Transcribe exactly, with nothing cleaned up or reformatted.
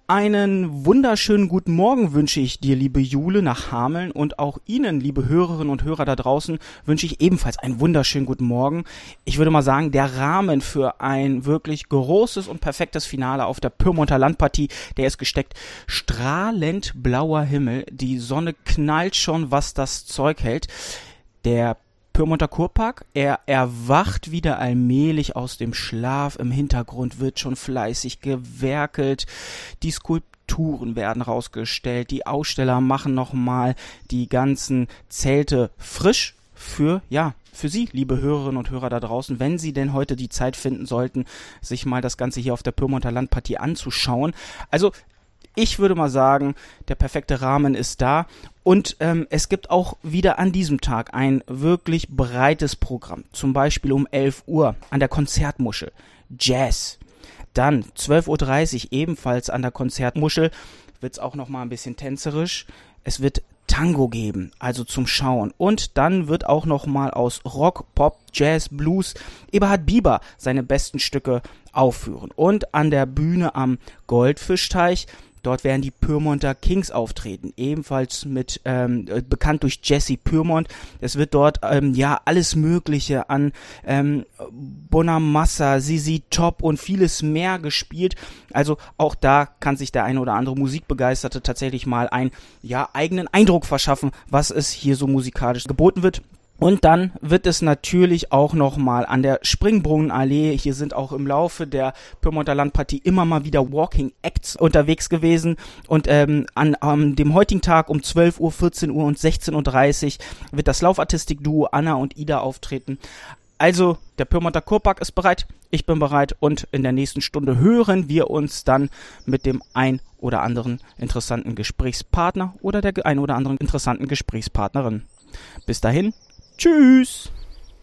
Einen wunderschönen guten Morgen wünsche ich dir, liebe Jule, nach Hameln, und auch Ihnen, liebe Hörerinnen und Hörer da draußen, wünsche ich ebenfalls einen wunderschönen guten Morgen. Ich würde mal sagen, der Rahmen für ein wirklich großes und perfektes Finale auf der Pyrmonter Landpartie, der ist gesteckt. Strahlend blauer Himmel, die Sonne knallt schon, was das Zeug hält. Der Pyrmonter Kurpark, er erwacht wieder allmählich aus dem Schlaf. Im Hintergrund wird schon fleißig gewerkelt. Die Skulpturen werden rausgestellt. Die Aussteller machen nochmal die ganzen Zelte frisch für, ja, für Sie, liebe Hörerinnen und Hörer da draußen, wenn Sie denn heute die Zeit finden sollten, sich mal das Ganze hier auf der Pyrmonter Landpartie anzuschauen. Also, ich würde mal sagen, der perfekte Rahmen ist da, und ähm, es gibt auch wieder an diesem Tag ein wirklich breites Programm. Zum Beispiel um elf Uhr an der Konzertmuschel Jazz. Dann zwölf Uhr dreißig ebenfalls an der Konzertmuschel wird es auch nochmal ein bisschen tänzerisch. Es wird Tango geben, also zum Schauen. Und dann wird auch nochmal aus Rock, Pop, Jazz, Blues Eberhard Bieber seine besten Stücke aufführen. Und an der Bühne am Goldfischteich, dort werden die Pyrmonter Kings auftreten, ebenfalls mit ähm, bekannt durch Jesse Pyrmont. Es wird dort ähm, ja alles Mögliche an ähm, Bonamassa, Z Z Top und vieles mehr gespielt. Also auch da kann sich der eine oder andere Musikbegeisterte tatsächlich mal einen ja eigenen Eindruck verschaffen, was es hier so musikalisch geboten wird. Und dann wird es natürlich auch nochmal an der Springbrunnenallee, hier sind auch im Laufe der Pyrmonter Landpartie immer mal wieder Walking Acts unterwegs gewesen, und ähm, an, an dem heutigen Tag um zwölf Uhr, vierzehn Uhr und sechzehn Uhr dreißig wird das Laufartistik-Duo Anna und Ida auftreten. Also der Pyrmonter Kurpark ist bereit, ich bin bereit, und in der nächsten Stunde hören wir uns dann mit dem ein oder anderen interessanten Gesprächspartner oder der ein oder anderen interessanten Gesprächspartnerin. Bis dahin. Tschüss!